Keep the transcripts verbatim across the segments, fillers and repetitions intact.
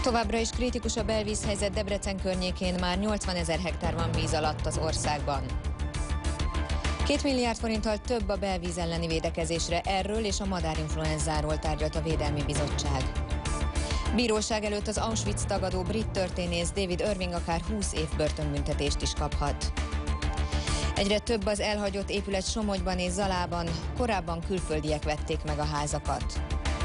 Továbbra is kritikus a belvízhelyzet Debrecen környékén, már nyolcvanezer hektár van víz alatt az országban. Két milliárd forinttal több a belvíz elleni védekezésre, erről és a madárinfluenzáról tárgyalt a Védelmi Bizottság. Bíróság előtt az Auschwitz tagadó brit történész David Irving akár húsz év börtönbüntetést is kaphat. Egyre több az elhagyott épület Somogyban és Zalában, korábban külföldiek vették meg a házakat.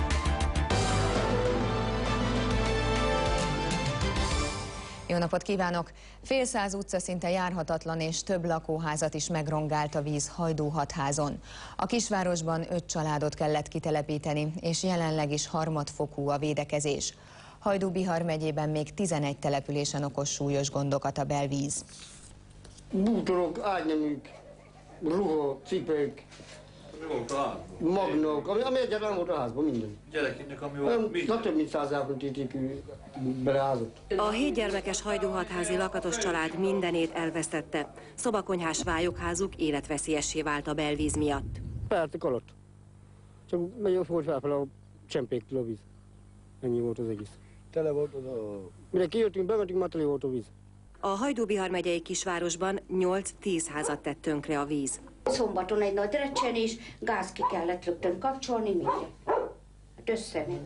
Jó napot kívánok! Fél száz utca szinte járhatatlan és több lakóházat is megrongált a víz Hajdú-Hatházon. A kisvárosban öt családot kellett kitelepíteni, és jelenleg is harmadfokú a védekezés. Hajdú-Bihar megyében még tizenegy településen okoz súlyos gondokat a belvíz. Bútorok, ágyneműk, ruha, cipők, magnók, ami, ami egyáltalán volt a házban, minden. Gyerekeknek, ami volt minden. Több mint száz elfontítépű beleházott. A hétgyermekes Hajdú-Hatházi lakatos család mindenét elvesztette. Szobakonyhás vályokházuk életveszélyessé vált a belvíz miatt. Pertek alatt. Csak megy volt felfele a csempéktől a víz. Ennyi volt az egész. Tele volt az a... Mire kijöttünk, bementünk, már tele volt a víz. A Hajdú-Bihar megyei kisvárosban nyolc-tíz házat tett tönkre a víz. Szombaton egy nagy recsenés, gáz ki kellett rögtön kapcsolni, mindjárt. Hát összement.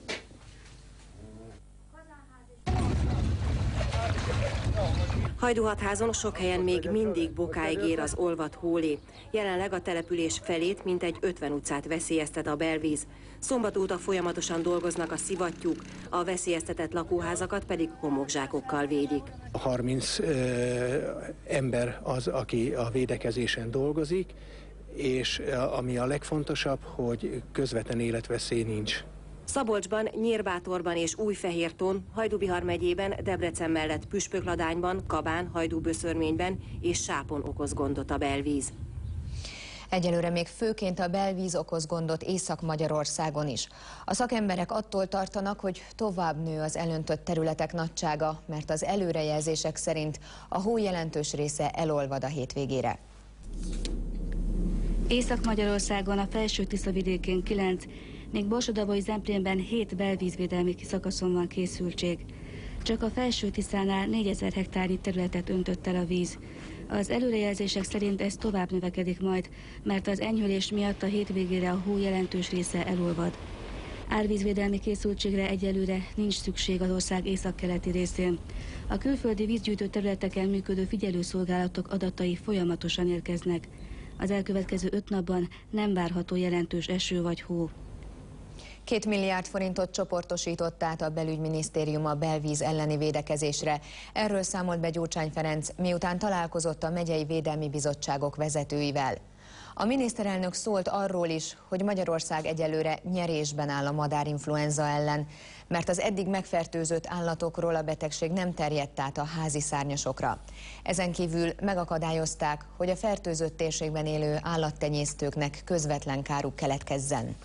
Hajdú-Hatházon sok helyen még mindig bokáig ér az olvadt hólé. Jelenleg a település felét, mintegy ötven utcát veszélyeztet a belvíz. Szombat óta folyamatosan dolgoznak a szivattyúk, a veszélyeztetett lakóházakat pedig homokzsákokkal védik. harminc ö, ember az, aki a védekezésen dolgozik, és ami a legfontosabb, hogy közvetlen életveszély nincs. Szabolcsban, Nyírbátorban és Újfehérton, Hajdú-Bihar megyében, Debrecen mellett Püspökladányban, Kabán, Hajdú-Böszörményben és Sápon okoz gondot a belvíz. Egyelőre még főként a belvíz okoz gondot Észak-Magyarországon is. A szakemberek attól tartanak, hogy tovább nő az elöntött területek nagysága, mert az előrejelzések szerint a hó jelentős része elolvad a hétvégére. Észak-Magyarországon a Felső-Tisza vidékén kilenc, még Borsod-Abaúj-Zemplénben hét belvízvédelmi szakaszon van készültség. Csak a Felső-Tiszánál négyezer hektárnyi területet öntött el a víz. Az előrejelzések szerint ez tovább növekedik majd, mert az enyhülés miatt a hétvégére a hó jelentős része elolvad. Árvízvédelmi készültségre egyelőre nincs szükség az ország északkeleti részén. A külföldi vízgyűjtő területeken működő figyelőszolgálatok adatai folyamatosan érkeznek. Az elkövetkező öt napban nem várható jelentős eső vagy hó. Két milliárd forintot csoportosított át a belügyminisztérium a belvíz elleni védekezésre. Erről számolt be Gyurcsány Ferenc, miután találkozott a megyei védelmi bizottságok vezetőivel. A miniszterelnök szólt arról is, hogy Magyarország egyelőre nyerésben áll a madárinfluenza ellen, mert az eddig megfertőzött állatokról a betegség nem terjedt át a házi szárnyasokra. Ezen kívül megakadályozták, hogy a fertőzött térségben élő állattenyésztőknek közvetlen káruk keletkezzen.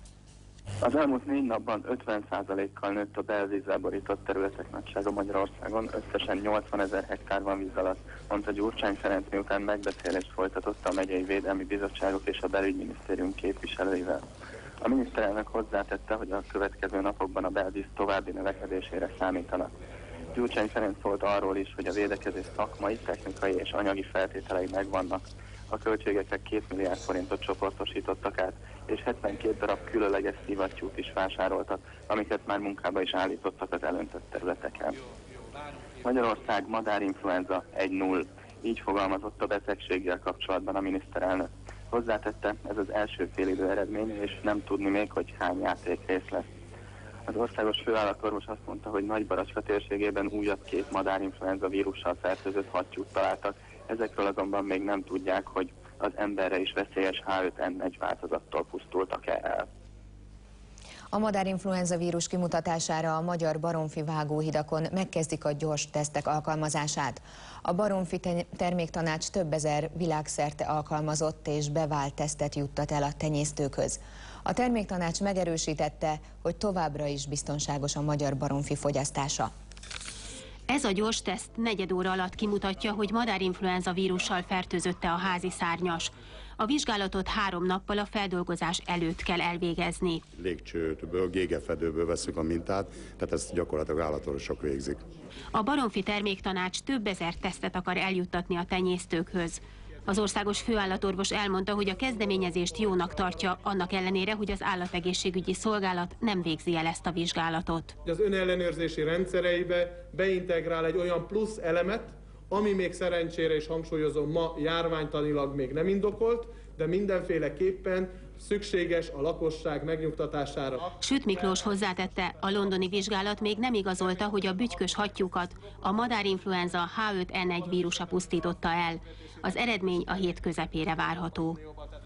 Az elmúlt négy napban ötven százalékkal nőtt a belvízzel borított területek nagysága Magyarországon, összesen nyolcvanezer hektár van víz alatt, mondta Gyurcsány Ferenc, miután megbeszélést folytatott a megyei védelmi bizottságok és a belügyminisztérium képviselőivel. A miniszterelnök hozzátette, hogy a következő napokban a belvíz további növekedésére számítanak. Gyurcsány Ferenc szólt arról is, hogy a védekezés szakmai, technikai és anyagi feltételei megvannak. A költségekre két milliárd forintot csoportosítottak át, és hetvenkét darab különleges szivattyút is vásároltak, amiket már munkába is állítottak az elöntött területeken. Magyarország madárinfluenza egy null, így fogalmazott a betegséggel kapcsolatban a miniszterelnök. Hozzátette, ez az első félidő eredménye, és nem tudni még, hogy hány játékrész lesz. Az országos főállatorvos azt mondta, hogy Nagybaracska térségében újabb két madárinfluenza vírussal fertőzött hattyút találtak, ezekről azonban még nem tudják, hogy az emberre is veszélyes H öt N egy változattól pusztultak-e el. A madárinfluenza vírus kimutatására a magyar baromfi vágóhidakon megkezdik a gyors tesztek alkalmazását. A Baromfi Terméktanács több ezer világszerte alkalmazott és bevált tesztet juttat el a tenyésztőkhöz. A Terméktanács megerősítette, hogy továbbra is biztonságos a magyar baromfi fogyasztása. Ez a gyors teszt negyed óra alatt kimutatja, hogy madárinfluenza vírussal fertőzötte a házi szárnyas. A vizsgálatot három nappal a feldolgozás előtt kell elvégezni. Légcsőből, gégefedőből veszük a mintát, tehát ezt gyakorlatilag állatorvosok végzik. A Baromfi Terméktanács több ezer tesztet akar eljuttatni a tenyésztőkhöz. Az országos főállatorvos elmondta, hogy a kezdeményezést jónak tartja, annak ellenére, hogy az állategészségügyi szolgálat nem végzi el ezt a vizsgálatot. Az önellenőrzési rendszereibe beintegrál egy olyan plusz elemet, ami még szerencsére is hangsúlyozom, ma járványtanilag még nem indokolt, de mindenféleképpen szükséges a lakosság megnyugtatására. Süt Miklós hozzátette, a londoni vizsgálat még nem igazolta, hogy a bütykös hattyúkat a madárinfluenza H öt N egy vírusa pusztította el. Az eredmény a hét közepére várható.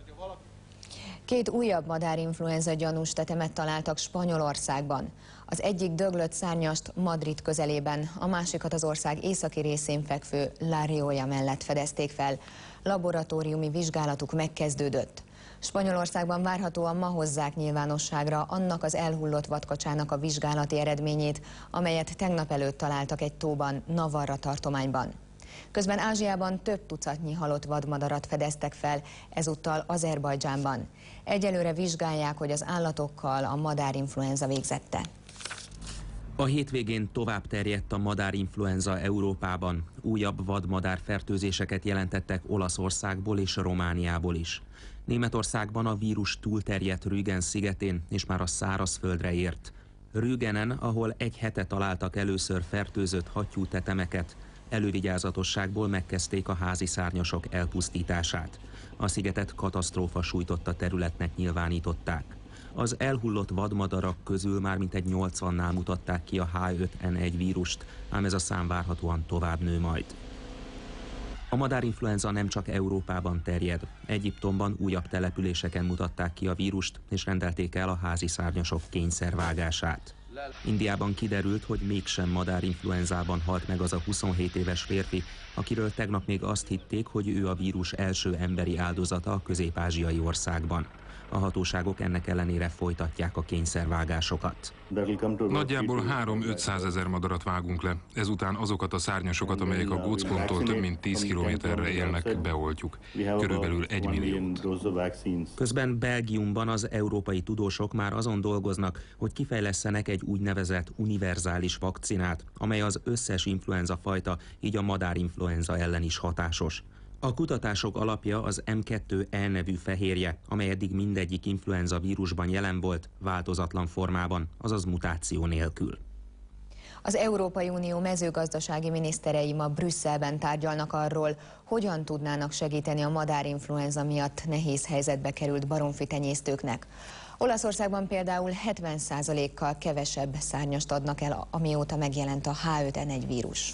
Két újabb madárinfluenza gyanús tetemet találtak Spanyolországban. Az egyik döglött szárnyast Madrid közelében, a másikat az ország északi részén fekvő La Rioja mellett fedezték fel. Laboratóriumi vizsgálatuk megkezdődött. Spanyolországban várhatóan ma hozzák nyilvánosságra annak az elhullott vadkacsának a vizsgálati eredményét, amelyet tegnap előtt találtak egy tóban, Navarra tartományban. Közben Ázsiában több tucatnyi halott vadmadarat fedeztek fel, ezúttal Azerbajdzsánban. Egyelőre vizsgálják, hogy az állatokkal a madárinfluenza végzette. A hétvégén tovább terjedt a madárinfluenza Európában. Újabb vadmadárfertőzéseket jelentettek Olaszországból és Romániából is. Németországban a vírus túlterjedt Rügen szigetén és már a szárazföldre ért. Rügenen, ahol egy hete találtak először fertőzött hattyútetemeket, elővigyázatosságból megkezdték a házi szárnyasok elpusztítását. A szigetet katasztrófa sújtotta területnek nyilvánították. Az elhullott vadmadarak közül már mintegy nyolcvannál mutatták ki a H öt N egy vírust, ám ez a szám várhatóan tovább nő majd. A madárinfluenza nem csak Európában terjed. Egyiptomban újabb településeken mutatták ki a vírust, és rendelték el a házi szárnyasok kényszervágását. Indiában kiderült, hogy mégsem madárinfluenzában halt meg az a huszonhét éves férfi, akiről tegnap még azt hitték, hogy ő a vírus első emberi áldozata a közép-ázsiai országban. A hatóságok ennek ellenére folytatják a kényszervágásokat. Nagyjából három-ötszázezer madarat vágunk le. Ezután azokat a szárnyasokat, amelyek a gócponttól több mint tíz kilométerre élnek, beoltjuk. Körülbelül egy milliót. Közben Belgiumban az európai tudósok már azon dolgoznak, hogy kifejlesztenek egy úgynevezett univerzális vakcinát, amely az összes influenza fajta, így a madárinfluenza ellen is hatásos. A kutatások alapja az M kettő E nevű fehérje, amely eddig mindegyik influenza vírusban jelen volt, változatlan formában, azaz mutáció nélkül. Az Európai Unió mezőgazdasági miniszterei ma Brüsszelben tárgyalnak arról, hogyan tudnának segíteni a madárinfluenza miatt nehéz helyzetbe került baromfi tenyésztőknek. Olaszországban például hetven százalékkal kevesebb szárnyast adnak el, amióta megjelent a H öt N egy vírus.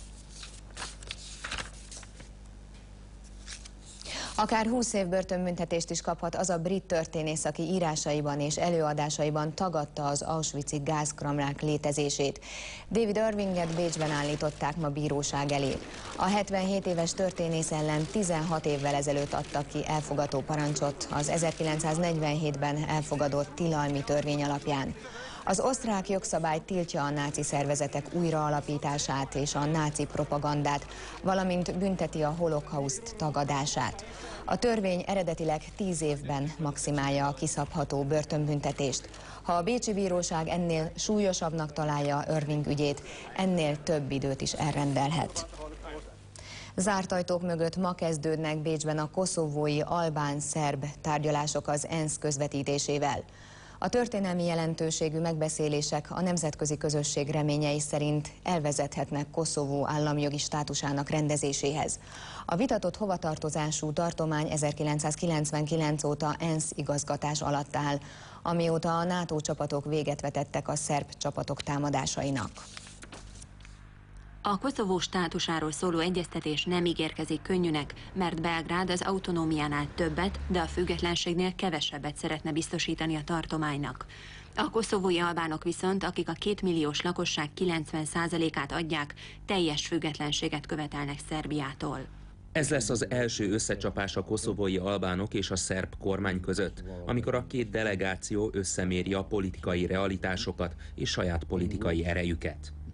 Akár húsz év börtönbüntetést is kaphat az a brit történész, aki írásaiban és előadásaiban tagadta az auschwitzi gázkamrák létezését. David Irvinget Bécsben állították ma bíróság elé. A hetvenhét éves történész ellen tizenhat évvel ezelőtt adtak ki elfogató parancsot az ezerkilencszáznegyvenhétben elfogadott tilalmi törvény alapján. Az osztrák jogszabály tiltja a náci szervezetek újraalapítását és a náci propagandát, valamint bünteti a holokauszt tagadását. A törvény eredetileg tíz évben maximálja a kiszabható börtönbüntetést. Ha a bécsi bíróság ennél súlyosabbnak találja Irving ügyét, ennél több időt is elrendelhet. Zárt ajtók mögött ma kezdődnek Bécsben a koszovói albán-szerb tárgyalások az ENSZ közvetítésével. A történelmi jelentőségű megbeszélések a nemzetközi közösség reményei szerint elvezethetnek Koszovó államjogi státusának rendezéséhez. A vitatott hovatartozású tartomány ezerkilencszázkilencvenkilenc óta ENSZ igazgatás alatt áll, amióta a NATO csapatok véget vetettek a szerb csapatok támadásainak. A Koszovó státusáról szóló egyeztetés nem ígérkezik könnyűnek, mert Belgrád az autonómiánál többet, de a függetlenségnél kevesebbet szeretne biztosítani a tartománynak. A koszovói albánok viszont, akik a kétmilliós lakosság kilencven százalékát adják, teljes függetlenséget követelnek Szerbiától. Ez lesz az első összecsapás a koszovói albánok és a szerb kormány között, amikor a két delegáció összeméri a politikai realitásokat és saját politikai erejüket.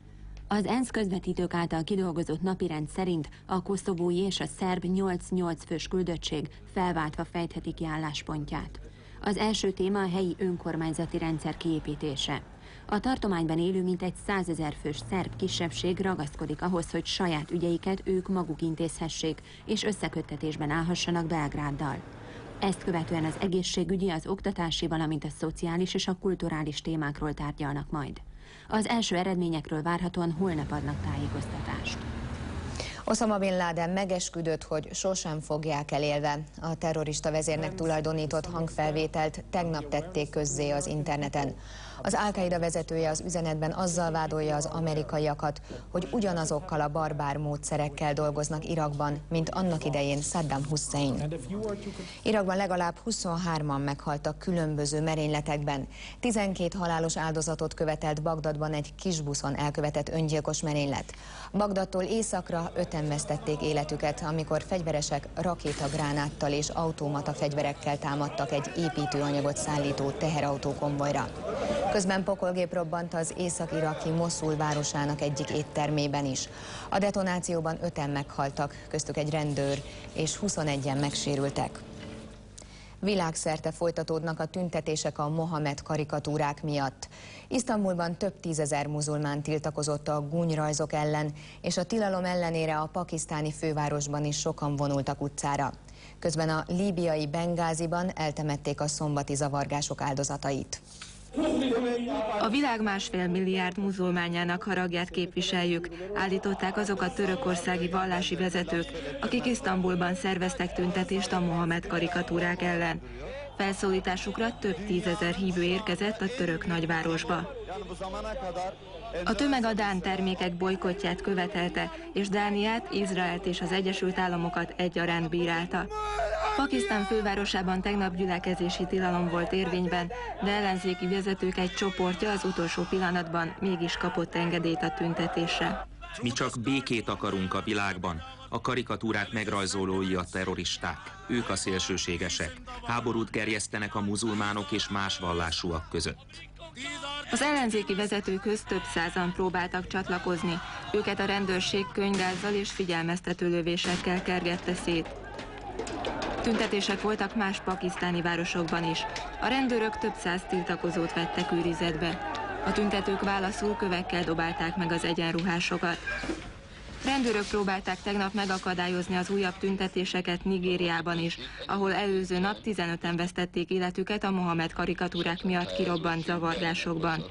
Az ENSZ közvetítők által kidolgozott napirend szerint a koszovói és a szerb nyolc-nyolc fős küldöttség felváltva fejtheti ki álláspontját. Az első téma a helyi önkormányzati rendszer kiépítése. A tartományban élő mintegy százezer fős szerb kisebbség ragaszkodik ahhoz, hogy saját ügyeiket ők maguk intézhessék, és összeköttetésben állhassanak Belgráddal. Ezt követően az egészségügyi, az oktatási, valamint a szociális és a kulturális témákról tárgyalnak majd. Az első eredményekről várhatóan holnap adnak tájékoztatást. Osama Bin Laden megesküdött, hogy sosem fogják elélve. A terrorista vezérnek tulajdonított hangfelvételt tegnap tették közzé az interneten. Az Al-Qaida vezetője az üzenetben azzal vádolja az amerikaiakat, hogy ugyanazokkal a barbár módszerekkel dolgoznak Irakban, mint annak idején Saddam Hussein. Irakban legalább huszonhárman meghaltak különböző merényletekben. tizenkét halálos áldozatot követelt Bagdadban egy kisbuszon elkövetett öngyilkos merénylet. Bagdadtól északra öten vesztették életüket, amikor fegyveresek rakétagránáttal és automata fegyverekkel támadtak egy építőanyagot szállító teherautókonvojra. Közben pokolgép robbant az észak-iraki Moszul városának egyik éttermében is. A detonációban öten meghaltak, köztük egy rendőr, és huszonegyen megsérültek. Világszerte folytatódnak a tüntetések a Mohamed karikatúrák miatt. Isztambulban több tízezer muzulmán tiltakozott a gúnyrajzok ellen, és a tilalom ellenére a pakisztáni fővárosban is sokan vonultak utcára. Közben a líbiai Bengáziban eltemették a szombati zavargások áldozatait. A világ másfél milliárd muzulmánjának haragját képviseljük, állították azok a törökországi vallási vezetők, akik Isztambulban szerveztek tüntetést a Mohamed karikatúrák ellen. Felszólításukra több tízezer hívő érkezett a török nagyvárosba. A tömeg a dán termékek bojkottját követelte, és Dániát, Izraelt és az Egyesült Államokat egyaránt bírálta. Pakisztán fővárosában tegnap gyülekezési tilalom volt érvényben, de ellenzéki vezetők egy csoportja az utolsó pillanatban mégis kapott engedélyt a tüntetésre. Mi csak békét akarunk a világban. A karikatúrák megrajzolói a terroristák. Ők a szélsőségesek. Háborút gerjesztenek a muzulmánok és más vallásúak között. Az ellenzéki vezetőkhöz több százan próbáltak csatlakozni. Őket a rendőrség könyvgázzal és figyelmeztető lövésekkel kergette szét. Tüntetések voltak más pakisztáni városokban is. A rendőrök több száz tiltakozót vettek őrizetbe. A tüntetők válaszul kövekkel dobálták meg az egyenruhásokat. Rendőrök próbálták tegnap megakadályozni az újabb tüntetéseket Nigériában is, ahol előző nap tizenöten vesztették életüket a Mohamed karikatúrák miatt kirobbant zavargásokban.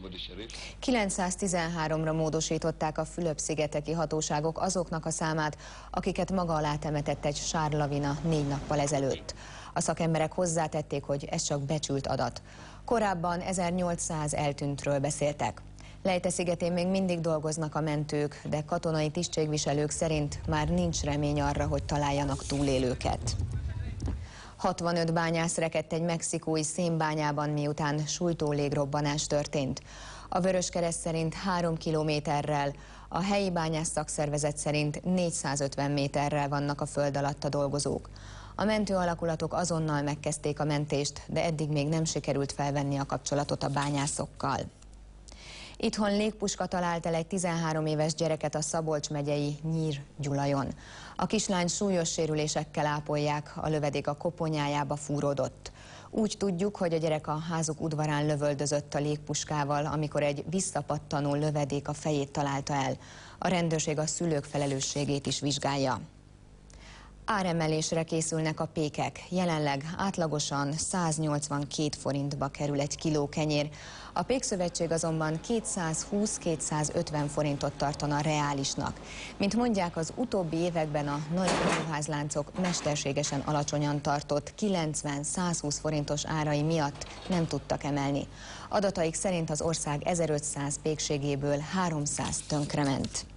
kilencszáztizenháromra módosították a Fülöp-szigeteki hatóságok azoknak a számát, akiket maga alá temetett egy sárlavina négy nappal ezelőtt. A szakemberek hozzátették, hogy ez csak becsült adat. Korábban ezernyolcszáz eltűntről beszéltek. Leyte szigetén még mindig dolgoznak a mentők, de katonai tisztségviselők szerint már nincs remény arra, hogy találjanak túlélőket. hatvanöt bányász rekedt egy mexikói szénbányában, miután sújtó légrobbanás történt. A Vöröskereszt szerint három kilométerrel, a helyi bányász szakszervezet szerint négyszázötven méterrel vannak a föld alatt a dolgozók. A mentő alakulatok azonnal megkezdték a mentést, de eddig még nem sikerült felvenni a kapcsolatot a bányászokkal. Itthon légpuska talált el egy tizenhárom éves gyereket a Szabolcs megyei Nyír-Gyulajon. A kislány súlyos sérülésekkel ápolják, a lövedék a koponyájába fúródott. Úgy tudjuk, hogy a gyerek a házuk udvarán lövöldözött a légpuskával, amikor egy visszapattanó lövedék a fejét találta el. A rendőrség a szülők felelősségét is vizsgálja. Áremelésre készülnek a pékek. Jelenleg átlagosan száznyolcvankét forintba kerül egy kiló kenyér. A Pékszövetség azonban kétszázhúsz-kétszázötven forintot tartana reálisnak. Mint mondják, az utóbbi években a nagy áruházláncok mesterségesen alacsonyan tartott kilencven-százhúsz forintos árai miatt nem tudtak emelni. Adataik szerint az ország ezerötszáz pékségéből háromszáz tönkrement.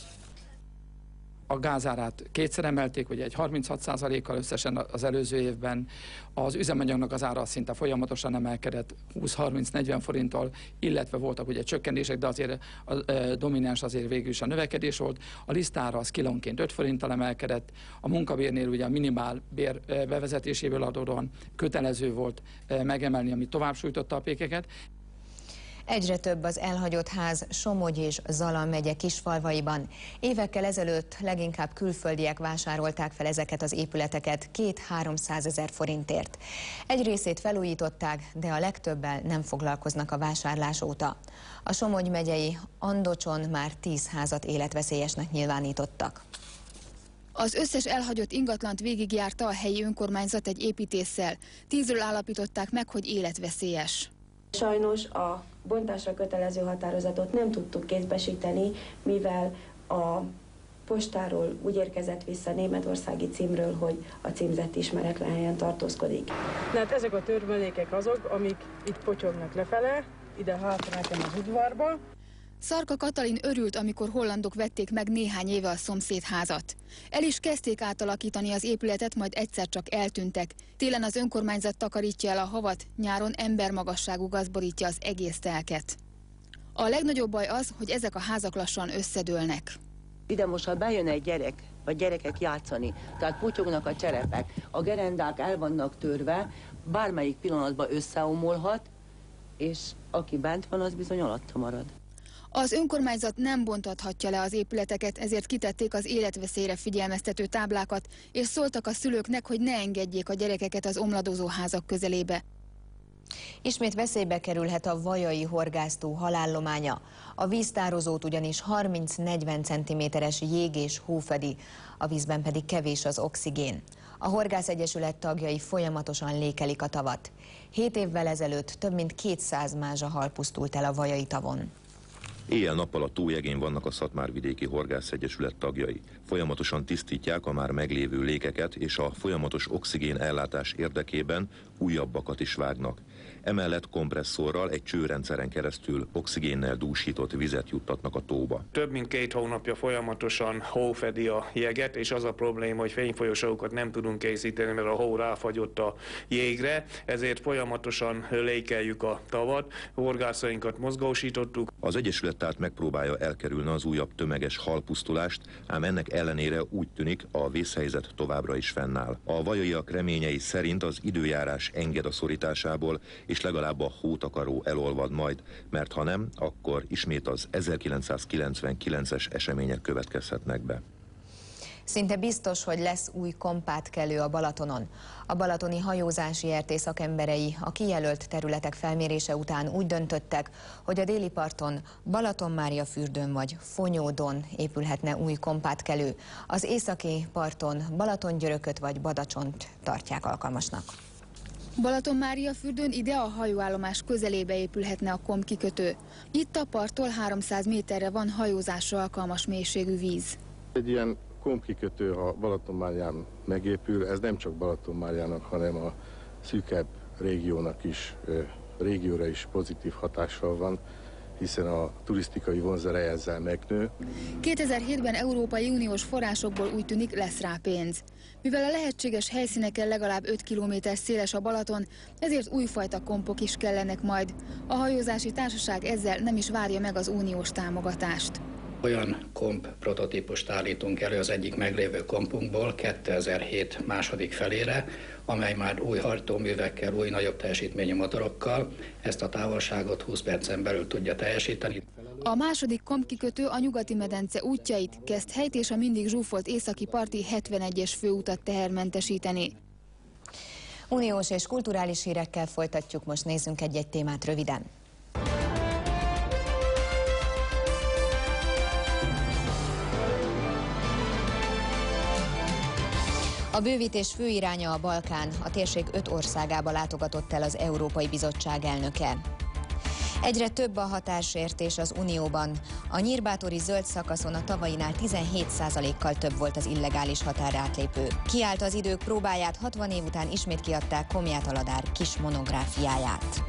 A gázárát kétszer emelték, ugye egy harminchat százalékkal összesen az előző évben. Az üzemanyagnak az ára szinte folyamatosan emelkedett húsz-harminc-negyven forinttal, illetve voltak ugye csökkenések, de azért a, a domináns azért végül is a növekedés volt. A lisztára az kilónként öt forinttal emelkedett, a munkabérnél ugye a minimál bér bevezetéséből adódóan kötelező volt megemelni, ami tovább sújtotta a pékeket. Egyre több az elhagyott ház Somogy és Zala megye kisfalvaiban. Évekkel ezelőtt leginkább külföldiek vásárolták fel ezeket az épületeket két-háromszázezer forintért. Egy részét felújították, de a legtöbbel nem foglalkoznak a vásárlás óta. A Somogy megyei Andocson már tíz házat életveszélyesnek nyilvánítottak. Az összes elhagyott ingatlant végigjárta a helyi önkormányzat egy építésszel. Tízről állapították meg, hogy életveszélyes. Sajnos a bontásra kötelező határozatot nem tudtuk kézbesíteni, mivel a postáról úgy érkezett vissza németországi címről, hogy a címzett ismeretlen helyen tartózkodik. Hát ezek a törmelékek azok, amik itt potyognak lefele, ide hátra nekem az udvarba. Szarka Katalin örült, amikor hollandok vették meg néhány éve a szomszédházat. El is kezdték átalakítani az épületet, majd egyszer csak eltűntek. Télen az önkormányzat takarítja el a havat, nyáron embermagasságú gaz borítja az egész telket. A legnagyobb baj az, hogy ezek a házak lassan összedőlnek. Ide most, ha bejön egy gyerek, vagy gyerekek játszani, tehát putyognak a cserepek, a gerendák el vannak törve, bármelyik pillanatban összeomolhat, és aki bent van, az bizony alatta marad. Az önkormányzat nem bontathatja le az épületeket, ezért kitették az életveszélyre figyelmeztető táblákat, és szóltak a szülőknek, hogy ne engedjék a gyerekeket az omladozó házak közelébe. Ismét veszélybe kerülhet a vajai horgásztó halállománya. A víztározót ugyanis harminc-negyven centiméteres jég és hó fedi, a vízben pedig kevés az oxigén. A Horgászegyesület tagjai folyamatosan lékelik a tavat. Hét évvel ezelőtt több mint kétszáz mázsahal pusztult el a vajai tavon. Éjjel-nappal a tójegén vannak a Szatmárvidéki Horgászegyesület tagjai. Folyamatosan tisztítják a már meglévő lékeket, és a folyamatos oxigén ellátás érdekében újabbakat is vágnak. Emellett kompresszorral egy csőrendszeren keresztül oxigénnel dúsított vizet juttatnak a tóba. Több mint két hónapja folyamatosan hó fedi a jeget, és az a probléma, hogy fényfolyósókat nem tudunk készíteni, mert a hó ráfagyott a jégre, ezért folyamatosan lékeljük a tavat, horgászainkat mozgósítottuk. Az Egyesület tehát megpróbálja elkerülni az újabb tömeges halpusztulást, ám ennek ellenére úgy tűnik, a vészhelyzet továbbra is fennáll. A vajaiak reményei szerint az időjárás enged a szorításából, és legalább a hótakaró elolvad majd, mert ha nem, akkor ismét az ezerkilencszázkilencvenkilences események következhetnek be. Szinte biztos, hogy lesz új kompátkelő a Balatonon. A balatoni hajózási er té szakemberei a kijelölt területek felmérése után úgy döntöttek, hogy a déli parton, Balatonmáriafürdőn vagy Fonyódon épülhetne új kompátkelő. Az északi parton Balatongyörököt vagy Badacsont tartják alkalmasnak. Balatonmáriafürdőn ide a hajóállomás közelébe épülhetne a komp kikötő. Itt a parttól háromszáz méterre van hajózásra alkalmas mélységű víz. Egy ilyen komp kikötő, ha Balatonmárián megépül, ez nem csak Balatonmáriának, hanem a szűkebb régiónak is, régióra is pozitív hatással van, hiszen a turisztikai vonzereje ezzel megnő. kétezer-hétben Európai Uniós forrásokból úgy tűnik, lesz rá pénz. Mivel a lehetséges helyszíneken legalább öt kilométer széles a Balaton, ezért újfajta kompok is kellenek majd. A hajózási társaság ezzel nem is várja meg az uniós támogatást. Olyan komp prototípust állítunk elő az egyik meglévő kompunkból kétezer-hét második felére, amely már új hajtóművekkel, új nagyobb teljesítményű motorokkal ezt a távolságot húsz percen belül tudja teljesíteni. A második kompkikötő a nyugati medence útjait, Keszthelyt és a mindig zsúfolt északi parti hetvenegyes főutat tehermentesíteni. Uniós és kulturális hírekkel folytatjuk, most nézzünk egy-egy témát röviden. A bővítés főiránya a Balkán, a térség öt országába látogatott el az Európai Bizottság elnöke. Egyre több a határsértés az Unióban. A nyírbátori zöld szakaszon a tavainál tizenhét százalékkal több volt az illegális határátlépő. Kiállt az idők próbáját, hatvan év után ismét kiadták Komját Aladár kis monográfiáját.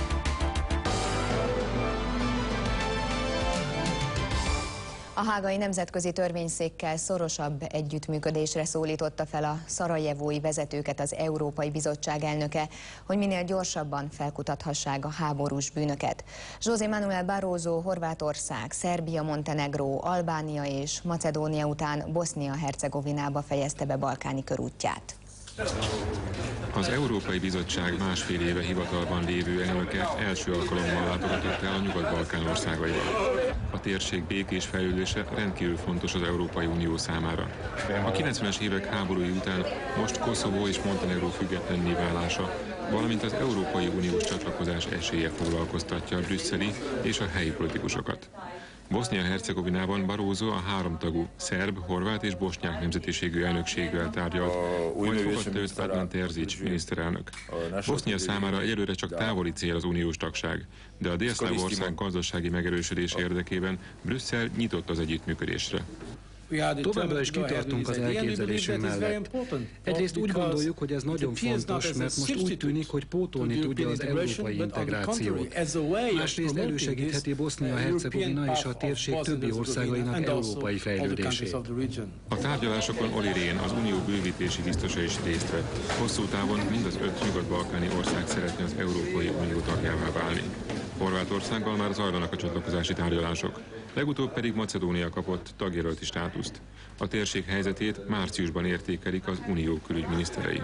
A hágai nemzetközi törvényszékkel szorosabb együttműködésre szólította fel a szarajevói vezetőket az Európai Bizottság elnöke, hogy minél gyorsabban felkutathassák a háborús bűnöket. José Manuel Barroso Horvátország, Szerbia, Montenegró, Albánia és Macedónia után Bosznia-Hercegovinába fejezte be balkáni körútját. Az Európai Bizottság másfél éve hivatalban lévő elnöke első alkalommal látogatott el a Nyugat-Balkán országaival. A térség békés fejlődése rendkívül fontos az Európai Unió számára. A kilencvenes évek háborúi után most Koszovó és Montenegró függetlenné válása, valamint az Európai Uniós csatlakozás esélye foglalkoztatja a brüsszeli és a helyi politikusokat. Bosznia-Hercegovinában Barroso a háromtagú szerb, horvát és bosnyák nemzetiségű elnökségvel tárgyalt, majd fogadta őt Adnan Terzic miniszterelnök. Bosznia számára egyelőre csak távoli cél az uniós tagság, de a délszláv ország gazdasági megerősödése érdekében Brüsszel nyitott az együttműködésre. Továbbra is kitartunk az elképzelésünk mellett. Egyrészt úgy gondoljuk, hogy ez nagyon fontos, mert most úgy tűnik, hogy pótolni tudja az európai integrációt. Másrészt elősegítheti Bosznia-Hercegovina és a térség többi országainak európai fejlődését. A tárgyalásokon Olli Rehn, az unió bővítési biztosa is részt vett. Hosszú távon mind az öt nyugat-balkáni ország szeretne az Európai Unió tagjává válni. Horvátországgal már zajlanak a csatlakozási tárgyalások. Legutóbb pedig Macedónia kapott tagjelölti státuszt. A térség helyzetét márciusban értékelik az unió külügyminiszterei.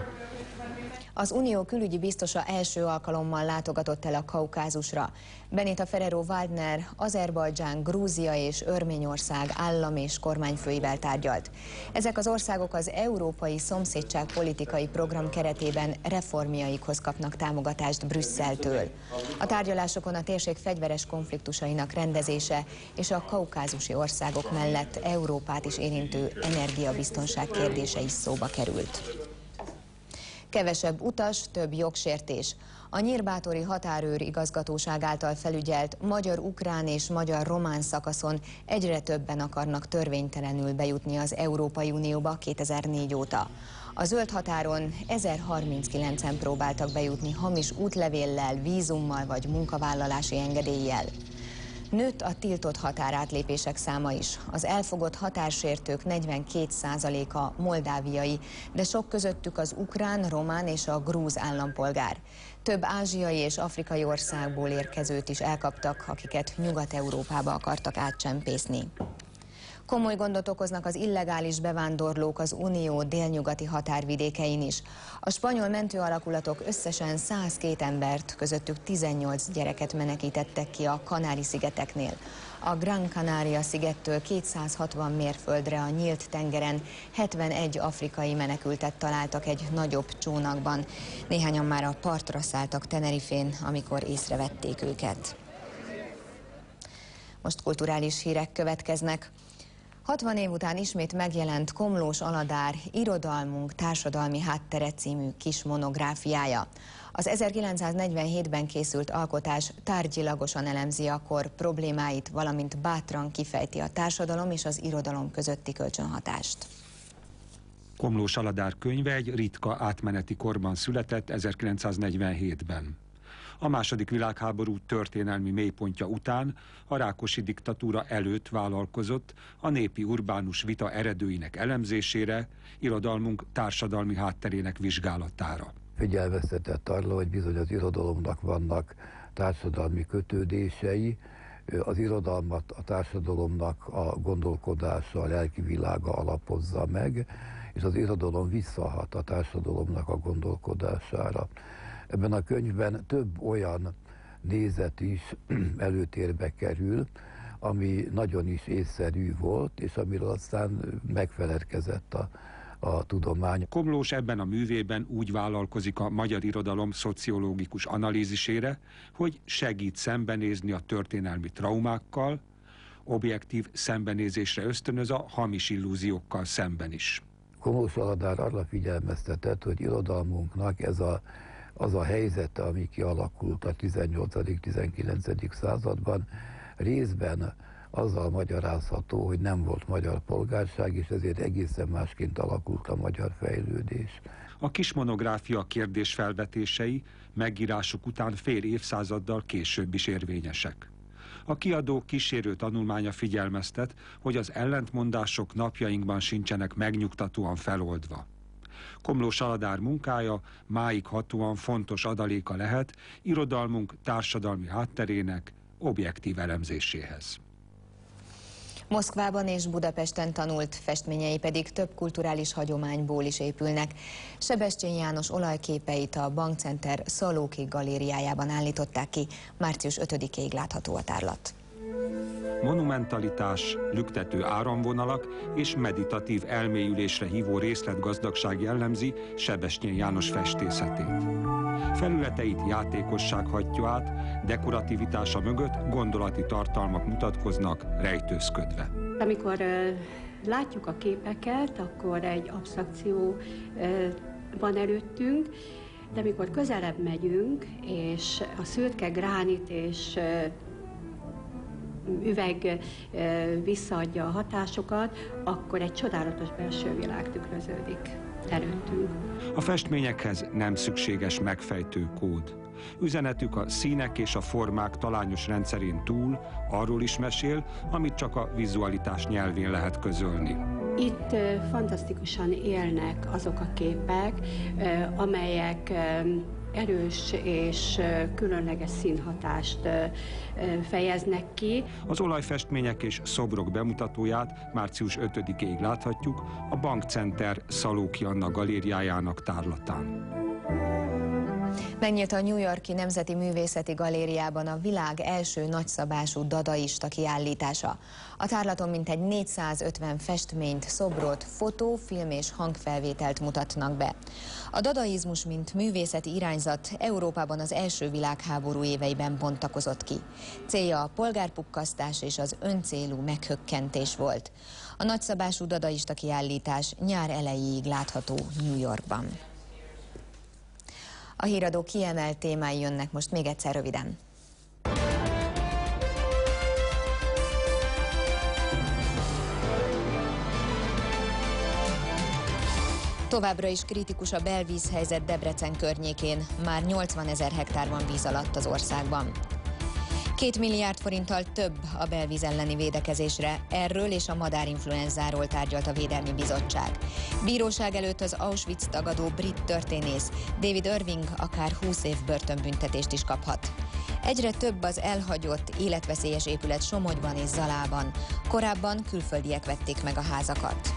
Az unió külügyi biztosa első alkalommal látogatott el a Kaukázusra. Benita Ferrero-Waldner Azerbajdzsán, Grúzia és Örményország állam és kormányfőivel tárgyalt. Ezek az országok az Európai Szomszédság politikai program keretében reformjaikhoz kapnak támogatást Brüsszeltől. A tárgyalásokon a térség fegyveres konfliktusainak rendezése és a kaukázusi országok mellett Európát is érintő energiabiztonság kérdése is szóba került. Kevesebb utas, több jogsértés. A Nyírbátori határőr igazgatóság által felügyelt magyar-ukrán és magyar-román szakaszon egyre többen akarnak törvénytelenül bejutni az Európai Unióba kétezer-négy óta. A zöld határon ezerharminckilencen próbáltak bejutni hamis útlevéllel, vízummal vagy munkavállalási engedéllyel. Nőtt a tiltott határátlépések száma is. Az elfogott határsértők negyvenkét százaléka moldáviai, de sok közöttük az ukrán, román és a grúz állampolgár. Több ázsiai és afrikai országból érkezőt is elkaptak, akiket Nyugat-Európába akartak átcsempészni. Komoly gondot okoznak az illegális bevándorlók az unió délnyugati határvidékein is. A spanyol mentőalakulatok összesen százkettő embert, közöttük tizennyolc gyereket menekítettek ki a Kanári-szigeteknél. A Gran Canaria szigettől kétszázhatvan mérföldre a nyílt tengeren hetvenegy afrikai menekültet találtak egy nagyobb csónakban. Néhányan már a partra szálltak Tenerifén, amikor észrevették őket. Most kulturális hírek következnek. hatvan év után ismét megjelent Komlós Aladár Irodalmunk társadalmi háttere című kis monográfiája. Az ezerkilencszáznegyvenhétben készült alkotás tárgyilagosan elemzi a kor problémáit, valamint bátran kifejti a társadalom és az irodalom közötti kölcsönhatást. Komlós Aladár könyve egy ritka átmeneti korban született ezerkilencszáznegyvenhétben. A második világháború történelmi mélypontja után a Rákosi diktatúra előtt vállalkozott a népi urbánus vita eredőinek elemzésére, irodalmunk társadalmi hátterének vizsgálatára. Figyelmeztetett arra, hogy bizony az irodalomnak vannak társadalmi kötődései, az irodalmat a társadalomnak a gondolkodása, a lelki világa alapozza meg, és az irodalom visszahat a társadalomnak a gondolkodására. Ebben a könyvben több olyan nézet is előtérbe kerül, ami nagyon is észszerű volt, és amiről aztán megfeledkezett a, a tudomány. Komlós ebben a művében úgy vállalkozik a magyar irodalom szociológikus analízisére, hogy segít szembenézni a történelmi traumákkal, objektív szembenézésre ösztönöz a hamis illúziókkal szemben is. Komlós Aladár arra figyelmeztetett, hogy irodalmunknak ez a az a helyzete, ami kialakult a tizennyolcadik-tizenkilencedik században, részben azzal magyarázható, hogy nem volt magyar polgárság, és ezért egészen másként alakult a magyar fejlődés. A kis monográfia kérdésfelvetései megírásuk után fél évszázaddal később is érvényesek. A kiadó kísérő tanulmánya figyelmeztet, hogy az ellentmondások napjainkban sincsenek megnyugtatóan feloldva. Komlós Aladár munkája máig hatóan fontos adaléka lehet irodalmunk társadalmi hátterének objektív elemzéséhez. Moszkvában és Budapesten tanult, festményei pedig több kulturális hagyományból is épülnek. Sebestyén János olajképeit a Bankcenter Szalóki galériájában állították ki, március ötödikéig látható a tárlat. Monumentalitás, lüktető áramvonalak és meditatív elmélyülésre hívó részletgazdagság jellemzi Sebestyén János festészetét. Felületeit játékosság hatja át, dekorativitása mögött gondolati tartalmak mutatkoznak rejtőzködve. Amikor uh, látjuk a képeket, akkor egy absztrakció uh, van előttünk, de amikor közelebb megyünk, és a szürke gránit és uh, üveg visszaadja a hatásokat, akkor egy csodálatos belső világ tükröződik előttünk. A festményekhez nem szükséges megfejtő kód. Üzenetük a színek és a formák talányos rendszerén túl arról is mesél, amit csak a vizualitás nyelvén lehet közölni. Itt fantasztikusan élnek azok a képek, amelyek erős és különleges színhatást fejeznek ki. Az olajfestmények és szobrok bemutatóját március ötödikéig láthatjuk a Bankcenter Szalóki Anna galériájának tárlatán. Megnyílt a New York-i Nemzeti Művészeti Galériában a világ első nagyszabású dadaista kiállítása. A tárlaton mintegy négyszázötven festményt, szobrot, fotó, film és hangfelvételt mutatnak be. A dadaizmus, mint művészeti irányzat Európában az első világháború éveiben bontakozott ki. Célja a polgárpukkasztás és az öncélú meghökkentés volt. A nagyszabású dadaista kiállítás nyár elejéig látható New Yorkban. A híradó kiemelt témái jönnek most még egyszer röviden. Továbbra is kritikus a belvízhelyzet Debrecen környékén, már nyolcvanezer hektár van víz alatt az országban. Két milliárd forinttal több a belvíz elleni védekezésre, erről és a madárinfluenzáról tárgyalt a Védelmi Bizottság. Bíróság előtt az Auschwitz tagadó brit történész David Irving akár húsz év börtönbüntetést is kaphat. Egyre több az elhagyott, életveszélyes épület Somogyban és Zalában. Korábban külföldiek vették meg a házakat.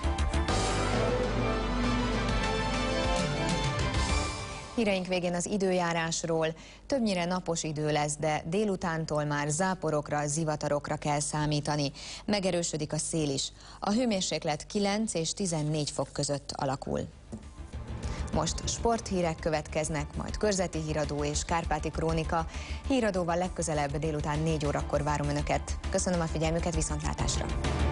Híreink végén az időjárásról. Többnyire napos idő lesz, de délutántól már záporokra, zivatarokra kell számítani. Megerősödik a szél is. A hőmérséklet kilenc és tizennégy fok között alakul. Most sporthírek következnek, majd körzeti híradó és kárpáti krónika. Híradóval legközelebb délután négy órakor várom Önöket. Köszönöm a figyelmüket, viszontlátásra!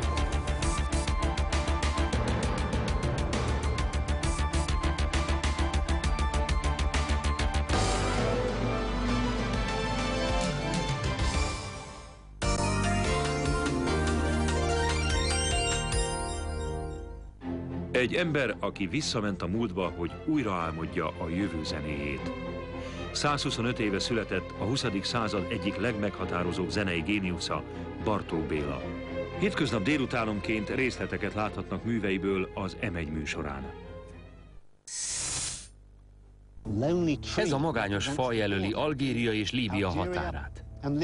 Egy ember, aki visszament a múltba, hogy újra álmodja a jövő zenéjét. százhuszonöt éve született a huszadik század egyik legmeghatározóbb zenei géniusza, Bartók Béla. Hétköznap délutánonként részleteket láthatnak műveiből az em egy műsorán. Ez a magányos fa jelöli Algéria és Líbia határát.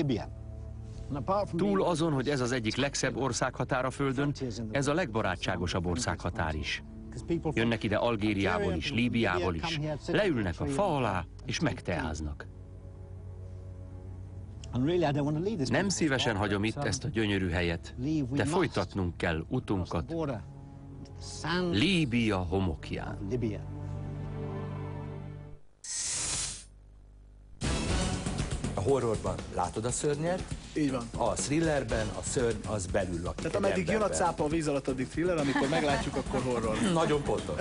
Túl azon, hogy ez az egyik legszebb országhatár a Földön, ez a legbarátságosabb országhatár is. Jönnek ide Algériából is, Líbiából is. Leülnek a fa alá, és megteáznak. Nem szívesen hagyom itt ezt a gyönyörű helyet, de folytatnunk kell utunkat Líbia homokján. A horrorban látod a szörnyet? Így van. A thrillerben a szörny az belül lakik. Tehát ameddig jön a cápa a víz alatt, addig thriller, amikor meglátjuk, akkor horror. Nagyon pontos.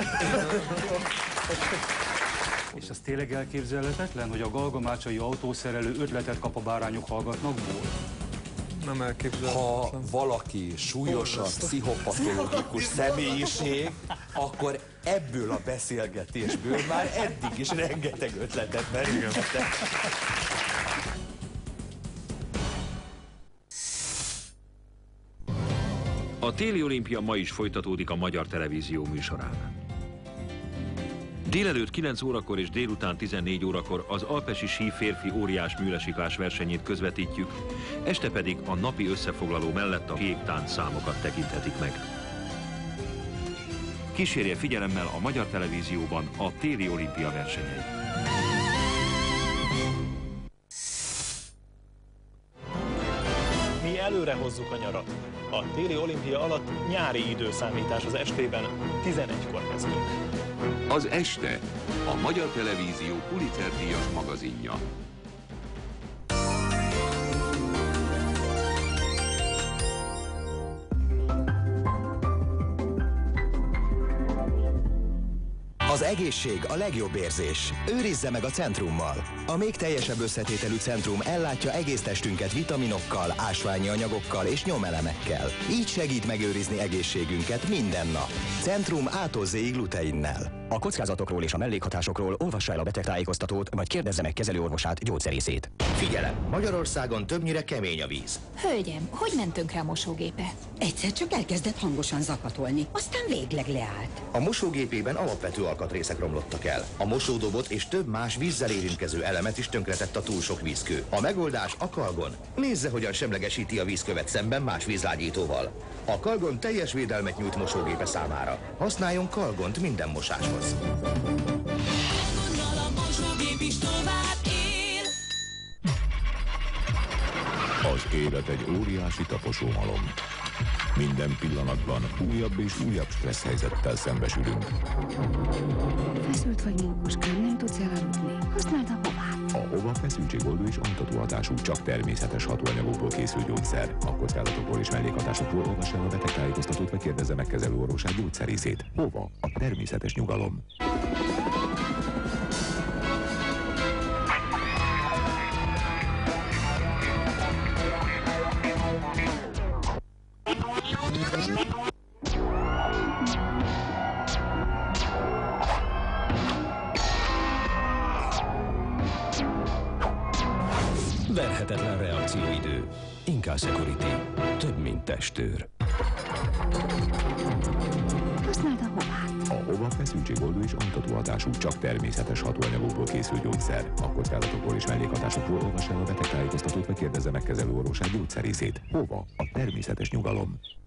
És az tényleg elképzelhetetlen, hogy a galgamácsai autószerelő ötletet kap a bárányok hallgatnakból? Nem elképzelhetetlen. Ha valaki súlyosan pszichopatológikus személyiség, akkor ebből a beszélgetésből már eddig is rengeteg ötletet merülhetett. A téli olimpia ma is folytatódik a Magyar Televízió műsorán. Délelőtt kilenc órakor és délután tizennégy órakor az alpesi sí férfi óriás műlesiklás versenyét közvetítjük, este pedig a napi összefoglaló mellett a jégtánc számokat tekinthetik meg. Kísérje figyelemmel a Magyar Televízióban a téli olimpia versenyeit. Mi előre hozzuk a nyarat. A téli olimpia alatt nyári időszámítás az estében tizenegykor kezdődik. Az este a Magyar Televízió Pulitzer-díjas magazinja. Az egészség a legjobb érzés. Őrizze meg a Centrummal. A még teljesebb összetételű Centrum ellátja egész testünket vitaminokkal, ásványi anyagokkal és nyomelemekkel. Így segít megőrizni egészségünket minden nap. Centrum A-tól Z-ig gluteinnel. A kockázatokról és a mellékhatásokról olvassa el a betegtájékoztatót, vagy kérdezze meg kezelőorvosát, gyógyszerészét. Figyelem! Magyarországon többnyire kemény a víz. Hölgyem, hogy ment tönkre a mosógépe? Egyszer csak elkezdett hangosan zakatolni, aztán végleg leállt. A mosógépében alapvető alkatrészek romlottak el. A mosódobot és több más vízzel érintkező elemet is tönkretett a túl sok vízkő. A megoldás a Kalgon. Nézze, hogyan semlegesíti a vízkövet szemben más vízlágyítóval. A Kalgon teljes védelmet nyújt mosógépe számára. Használjon Kalgont minden mosáshoz. Kalgonnal a mosógép is tovább él. Az élet egy óriási taposómalom. Minden pillanatban újabb és újabb stressz helyzettel szembesülünk. Feszült vagy mókuskám, nem tudsz elaludni. Használd a Hovát. A Hova feszültségoldó és altató hatású, csak természetes hatóanyagokból készül gyógyszer. A kockázatokról és mellékhatásokról olvassa el a betegtájékoztatót, vagy kérdezze meg kezelőorvosát, gyógyszerészét. Hova? A természetes nyugalom. Verhetetlen reakcióidő. Incal Security. Több, mint testőr. Használd a Hovát. A Hova feszültségoldó és altató hatású, csak természetes hatóanyagokból készül gyógyszer. A kockázatokról és mellékhatásokról olvassa el a betegtájékoztatót, vagy kérdezze meg kezelőorvosát, gyógyszerészét. Hova? A természetes nyugalom.